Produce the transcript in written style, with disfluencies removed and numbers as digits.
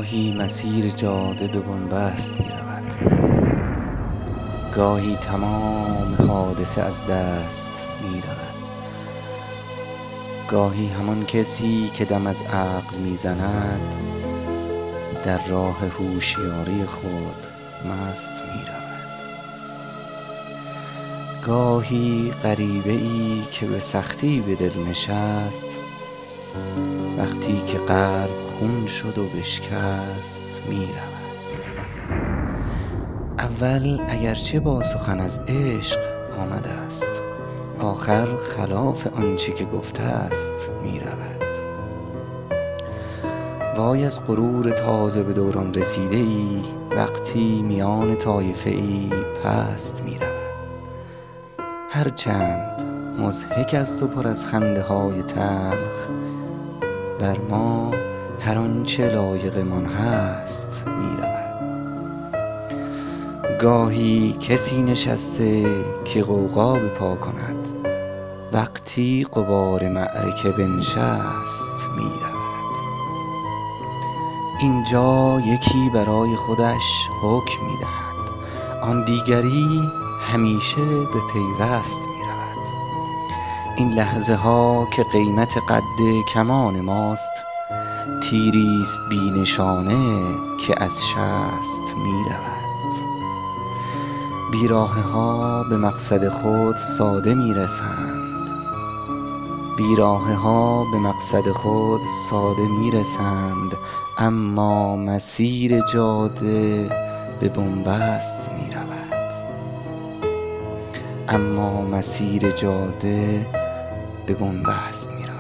گاهی مسیر جاده به بنبست می رود، گاهی تمام حادثه از دست می رود، گاهی همان کسی که دم از عقل می زند در راه هوشیاری خود مست می رود، گاهی غریبه ای که به سختی به دل نشست وقتی که قلب خون شد و بشکست می رود. اول اگرچه با سخن از عشق آمده است، آخر خلاف آنچه که گفته است می رود. وای از غرور تازه به دوران رسیده ای وقتی میان طایفه ای پست می رود. هرچند مضحک است و پر از خنده های تلخ، بر ما هر آنچه لایقمان هست می رود. گاهی کسی نشسته که غوغا به پا کند وقتی غبار معرکه بنشست می رود. اینجا یکی برای خودش حکم می دهد، آن دیگری همیشه به پیوست می رود. این لحظه ها که قیمت قد کمان ماست، تیریست بی نشانه که از شست می رود. بیراهه ها به مقصد خود ساده می رسند، بیراهه ها به مقصد خود ساده می رسند، اما مسیر جاده به بنبست می رود، اما مسیر جاده به بنبست می رود.